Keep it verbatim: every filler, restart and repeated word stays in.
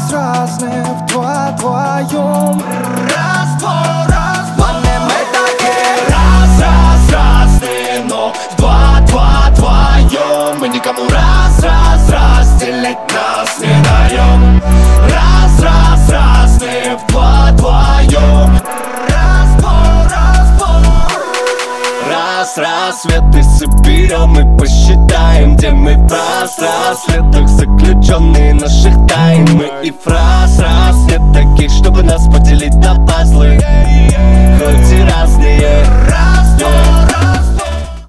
раз разные вдвоем. Раз, два, раз, два. Маме, мы такие Раз, раз, разные, но два, два, вдвоем. Мы никому раз, раз, разделить нас не даем. Раз, раз, разные, два, вдвоем. Раз, два, раз, два. Раз, рассветы соберем и посчитаем, где мы в раз-рассветах, заключенные наших тайн. Мы и фраз, раз нет таких, чтобы нас поделить на пары.